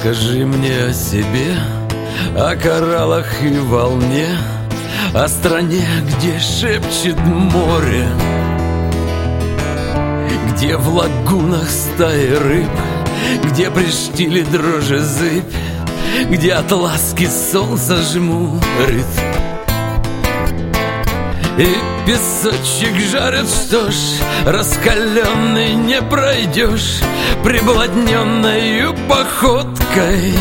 Расскажи мне о себе, о кораллах и волне, о стране, где шепчет море, где в лагунах стаи рыб, где при штиле дрожи зыбь, где от ласки солнца жмурит. И песочек жарит, что ж, раскаленный не пройдешь приблотненною походкой.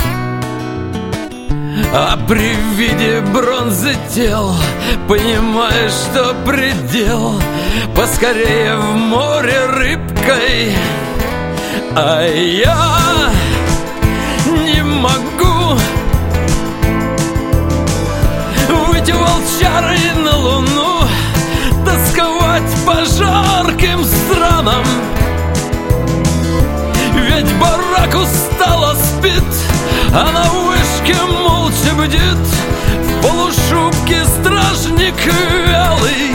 А при виде бронзы тел понимаешь, что предел поскорее в море рыбкой. А я не могу выйти волчарой на луну, тосковать по жарким странам. Ведь барак устало спит, а на вышке молча бдит в полушубке стражник вялый.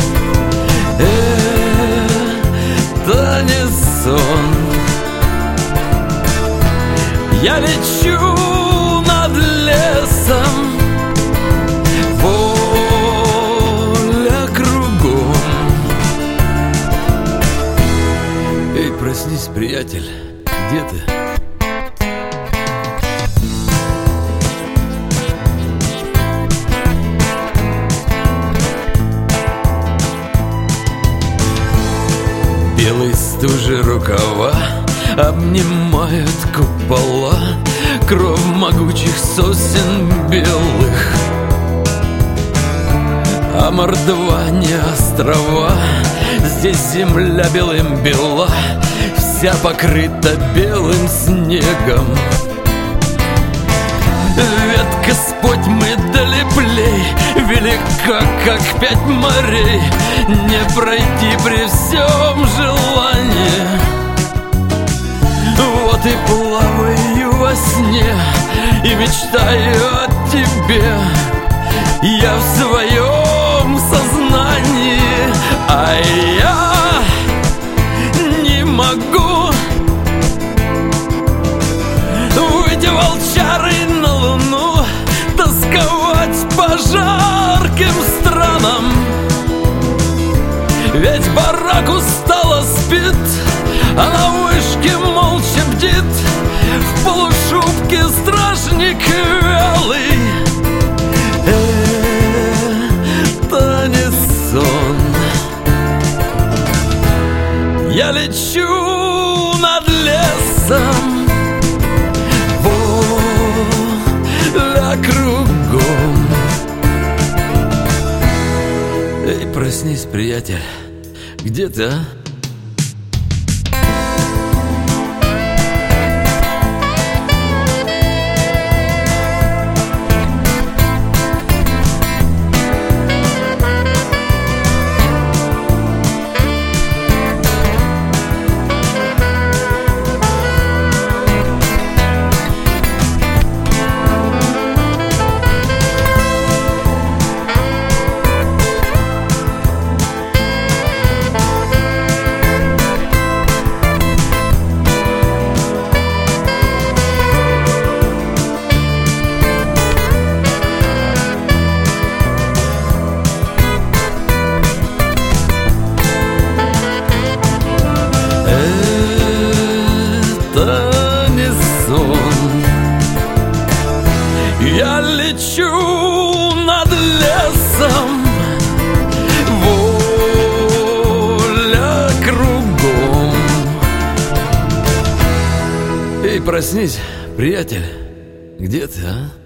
Это не сон. Я лечу над лесом, воля кругом. Эй, проснись, приятель, где ты? Белой стужи рукава обнимают купола, кровь могучих сосен белых. А мордва не острова, здесь земля белым бела, вся покрыта белым снегом. Ведь Господь мы долеплей, велика, как 5 морей, не пройти при всем желании. Вот и плаваю во сне и мечтаю о тебе, я в своем сознании. А я не могу выйти волчарой на луну, тосковать по жарким странам. Ведь барак устало спит, а на вышке молча бдит в полушубке стражник вялый. Это не сон. Я лечу над лесом, воля кругом. Эй, проснись, приятель, где ты, а? Это не сон. Я лечу над лесом, воля кругом. Эй, проснись, приятель, где ты, а?